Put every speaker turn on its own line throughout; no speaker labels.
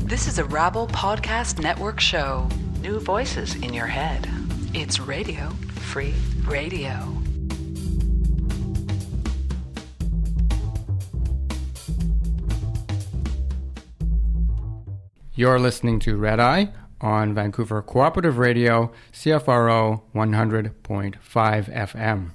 This is a Rabble Podcast Network show. New voices in your head. It's Radio Free Radio.
You're listening to Red Eye on Vancouver Cooperative Radio, CFRO 100.5 FM.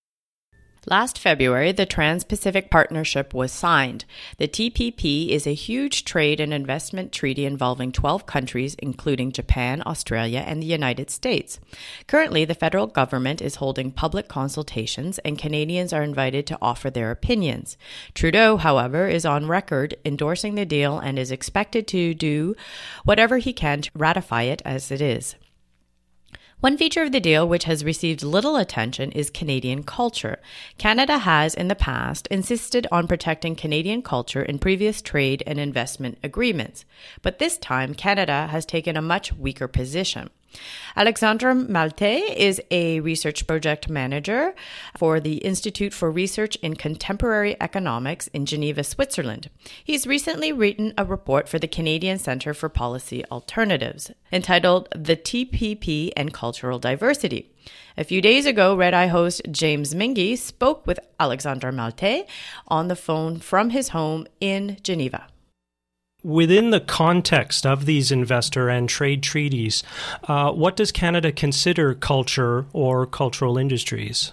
Last February, the Trans-Pacific Partnership was signed. The TPP is a huge trade and investment treaty involving 12 countries, including Japan, Australia, and the United States. Currently, the federal government is holding public consultations, and Canadians are invited to offer their opinions. Trudeau, however, is on record endorsing the deal and is expected to do whatever he can to ratify it as it is. One feature of the deal which has received little attention is Canadian culture. Canada has, in the past, insisted on protecting Canadian culture in previous trade and investment agreements, but this time Canada has taken a much weaker position. Alexandre Maltais is a research project manager for the Institute for Research in Contemporary Economics in Geneva, Switzerland. He's recently written a report for the Canadian Centre for Policy Alternatives entitled The TPP and Cultural Diversity. A few days ago, Red Eye host James Mingy spoke with Alexandre Maltais on the phone from his home in Geneva.
Within the context of these investor and trade treaties, what does Canada consider culture or cultural industries?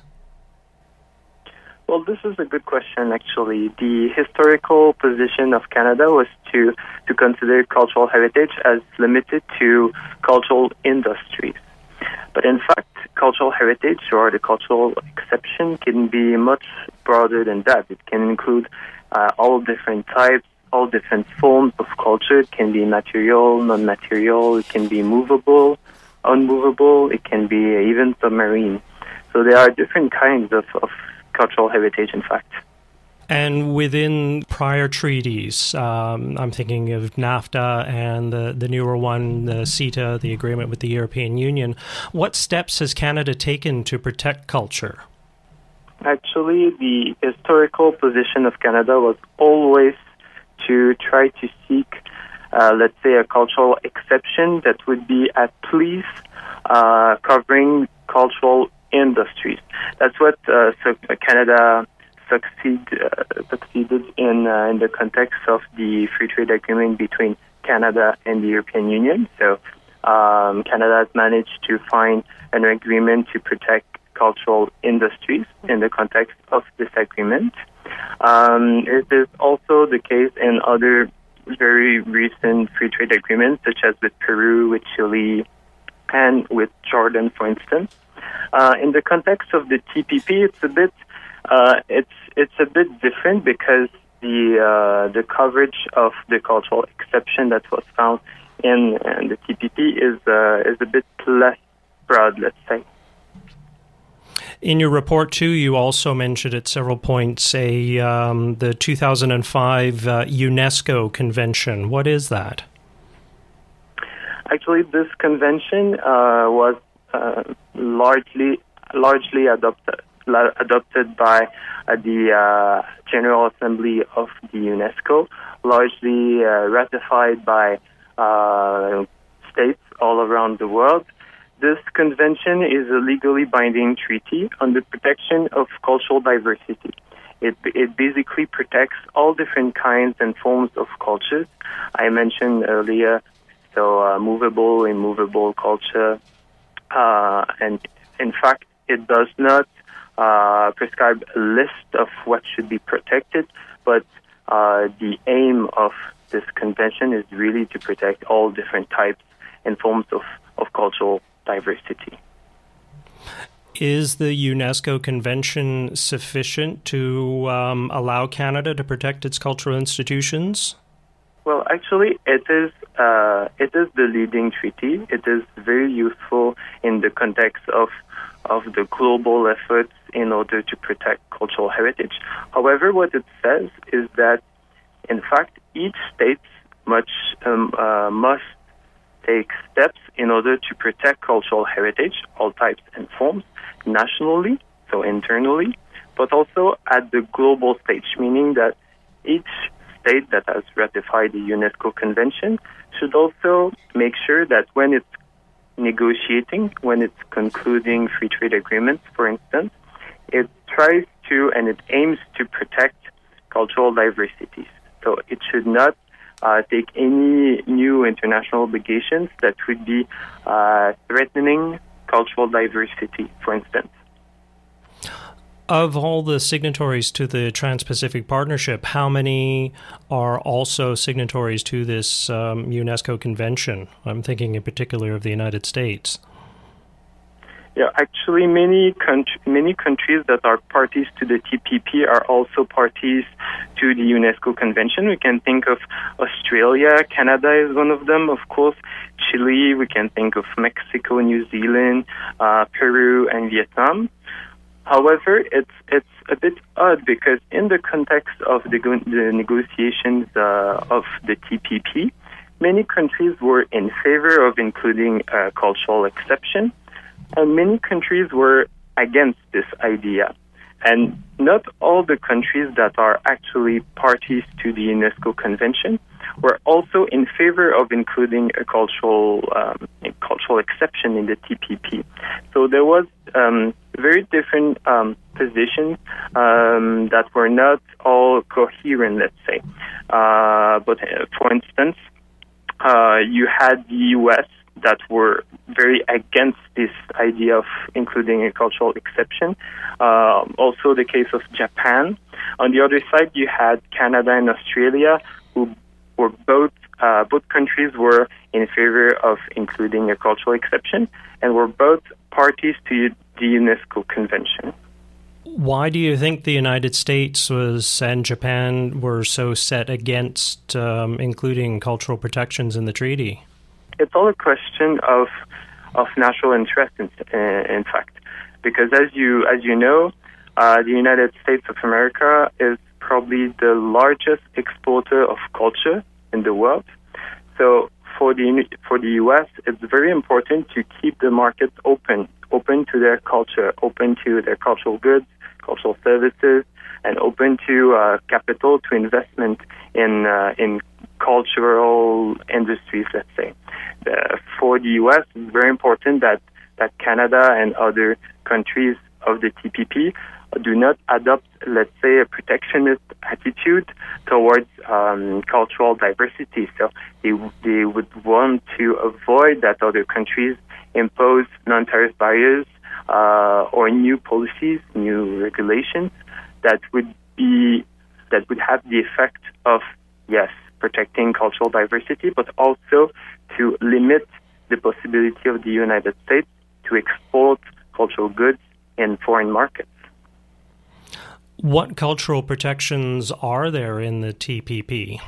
Well, this is a good question, actually. The historical position of Canada was to consider cultural heritage as limited to cultural industries. But in fact, cultural heritage or the cultural exception can be much broader than that. It can include all different types, all different forms of culture. It can be material, non-material, it can be movable, unmovable, it can be even submarine. So there are different kinds of cultural heritage, in fact.
And within prior treaties, I'm thinking of NAFTA and the newer one, the CETA, the agreement with the European Union, what steps has Canada taken to protect culture?
Actually, the historical position of Canada was always to try to seek, let's say, a cultural exception that would be at least covering cultural industries. That's what Canada succeeded in the context of the free trade agreement between Canada and the European Union. So Canada has managed to find an agreement to protect cultural industries in the context of this agreement. It is also the case in other very recent free trade agreements, such as with Peru, with Chile, and with Jordan, for instance. In the context of the TPP, it's a bit different because the coverage of the cultural exception that was found in the TPP is a bit less broad, let's say.
In your report, too, you also mentioned at several points the 2005 UNESCO Convention. What is that?
Actually, this convention was largely adopted by the General Assembly of the UNESCO, largely ratified by states all around the world. This convention is a legally binding treaty on the protection of cultural diversity. It basically protects all different kinds and forms of cultures. I mentioned earlier, so movable, immovable culture. And in fact, it does not prescribe a list of what should be protected, but the aim of this convention is really to protect all different types and forms of cultural diversity.
Is the UNESCO Convention sufficient to allow Canada to protect its cultural institutions?
Well, actually, it is the leading treaty. It is very useful in the context of the global efforts in order to protect cultural heritage. However, what it says is that, in fact, each state must take steps in order to protect cultural heritage, all types and forms, nationally, so internally, but also at the global stage, meaning that each state that has ratified the UNESCO Convention should also make sure that when it's negotiating, when it's concluding free trade agreements, for instance, it tries to and it aims to protect cultural diversities. So it should not take any new international obligations that would be threatening cultural diversity, for instance.
Of all the signatories to the Trans-Pacific Partnership, how many are also signatories to this UNESCO Convention? I'm thinking in particular of the United States.
Yeah, actually, many countries that are parties to the TPP are also parties to the UNESCO Convention. We can think of Australia, Canada is one of them, of course, Chile. We can think of Mexico, New Zealand, Peru, and Vietnam. However, it's a bit odd because in the context of the negotiations of the TPP, many countries were in favor of including a cultural exception, and many countries were against this idea. And not all the countries that are actually parties to the UNESCO Convention were also in favor of including a cultural exception in the TPP. So there was very different positions that were not all coherent, let's say. But for instance, you had the U.S. that were very against this idea of including a cultural exception. Also the case of Japan. On the other side, you had Canada and Australia, who were both countries were in favor of including a cultural exception, and were both parties to the UNESCO Convention.
Why do you think the United States and Japan were so set against including cultural protections in the treaty?
It's all a question of national interest, in fact, because as you know, the United States of America is probably the largest exporter of culture in the world. So for the U.S., it's very important to keep the markets open to their culture, open to their cultural goods, cultural services, and open to capital, to investment in cultural industries, let's say. For the U.S., it's very important that Canada and other countries of the TPP do not adopt, let's say, a protectionist attitude towards cultural diversity. So they would want to avoid that other countries impose non-tariff barriers or new policies, new regulations that would have the effect of, yes, protecting cultural diversity, but also to limit the possibility of the United States to export cultural goods in foreign markets.
What cultural protections are there in the TPP?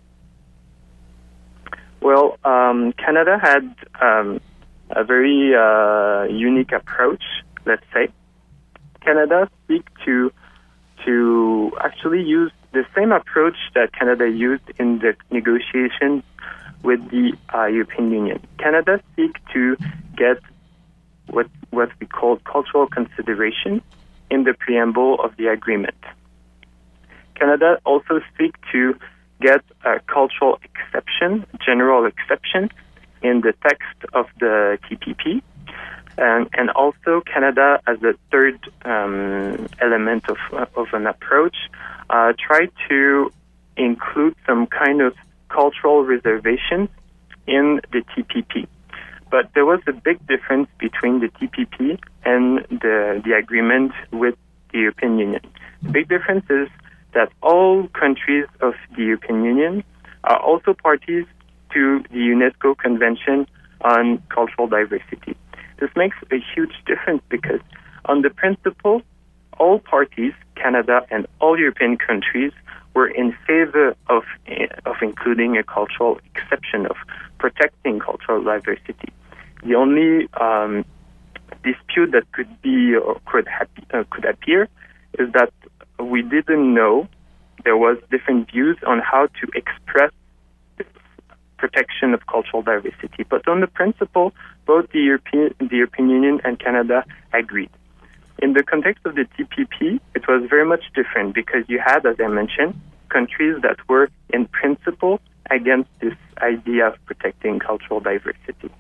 Well,
Canada had a very unique approach, let's say. Canada seeks to actually use the same approach that Canada used in the negotiations with the European Union. Canada seeks to get what we call cultural consideration in the preamble of the agreement. Canada also seeks to get a cultural exception, general exception, in the text of the TPP. And also Canada, as a third element of an approach, tried to include some kind of cultural reservation in the TPP. But there was a big difference between the TPP and the agreement with the European Union. The big difference is that all countries of the European Union are also parties to the UNESCO Convention on Cultural Diversity. This makes a huge difference because, on the principle, all parties, Canada and all European countries, were in favor of including a cultural exception, of protecting cultural diversity. The only dispute that could be or could appear is that we didn't know, there was different views on how to express this protection of cultural diversity. But on the principle, both the European Union and Canada agreed. In the context of the TPP, it was very much different because you had, as I mentioned, countries that were, in principle, against this idea of protecting cultural diversity.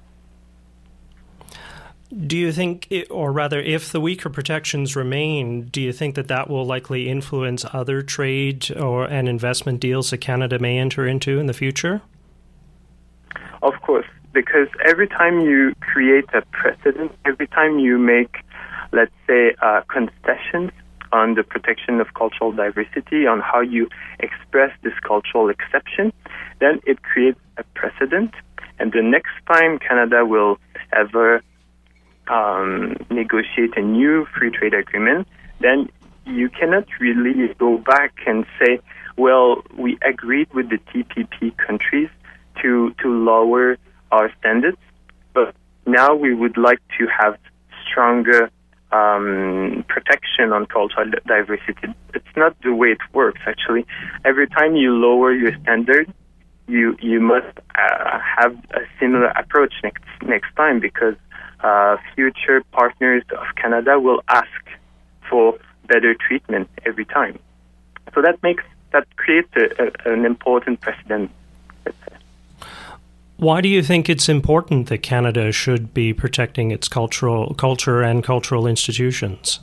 Do you think, or rather, if the weaker protections remain, do you think that that will likely influence other trade and investment deals that Canada may enter into in the future?
Of course, because every time you create a precedent, every time you make, let's say, concessions on the protection of cultural diversity, on how you express this cultural exception, then it creates a precedent. And the next time Canada will ever negotiate a new free trade agreement, then you cannot really go back and say, well, we agreed with the TPP countries to lower our standards, but now we would like to have stronger protection on cultural diversity. It's not the way it works, actually. Every time you lower your standard, you must have a similar approach next time, because future partners of Canada will ask for better treatment every time. So that creates an important precedent.
Why do you think it's important that Canada should be protecting its culture and cultural institutions?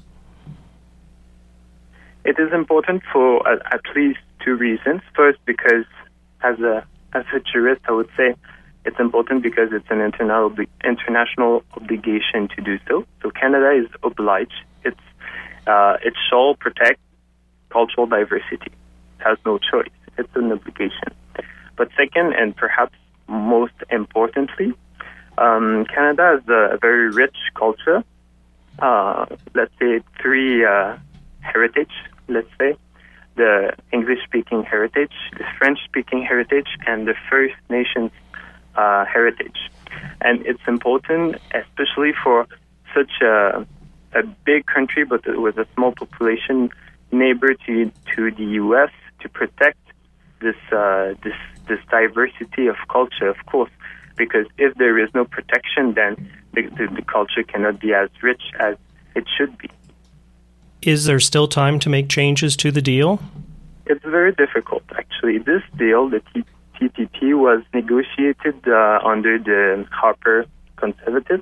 It is important for at least two reasons. First, because as a jurist, I would say it's important because it's an international obligation to do so. So Canada is obliged. It shall protect cultural diversity. It has no choice. It's an obligation. But second, and perhaps most importantly, Canada has a very rich culture. Let's say three heritage. Let's say the English-speaking heritage, the French-speaking heritage, and the First Nations heritage. And it's important, especially for such a big country but with a small population, neighbor to the U.S., to protect this diversity of culture, of course, because if there is no protection, then the culture cannot be as rich as it should be.
Is there still time to make changes to the deal?
It's very difficult, actually. This deal, the TPP, was negotiated under the Harper Conservatives.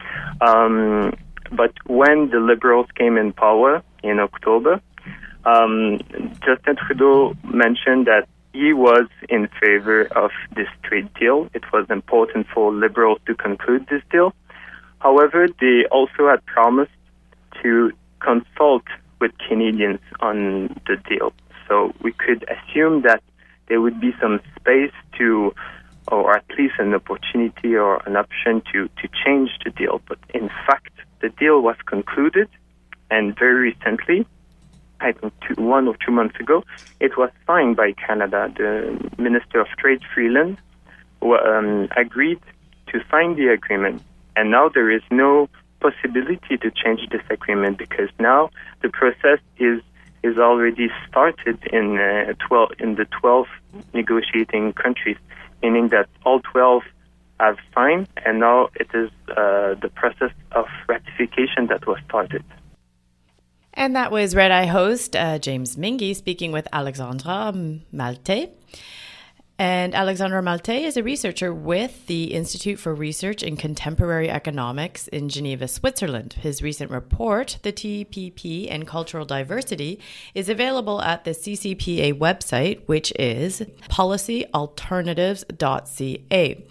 But when the Liberals came in power in October, Justin Trudeau mentioned that he was in favor of this trade deal. It was important for Liberals to conclude this deal. However, they also had promised to consult with Canadians on the deal. So we could assume that there would be some space to, or at least an opportunity or an option to change the deal. But in fact, the deal was concluded, and very recently, I think 1 or 2 months ago, it was signed by Canada. The Minister of Trade, Freeland, agreed to sign the agreement. And now there is no possibility to change this agreement, because now the process is already started in the 12 negotiating countries, meaning that all 12 have signed, and now it is the process of ratification that was started.
And that was Red Eye host James Mingy speaking with Alexandra Malte. And Alexandra Malte is a researcher with the Institute for Research in Contemporary Economics in Geneva, Switzerland. His recent report, The TPP and Cultural Diversity, is available at the CCPA website, which is policyalternatives.ca.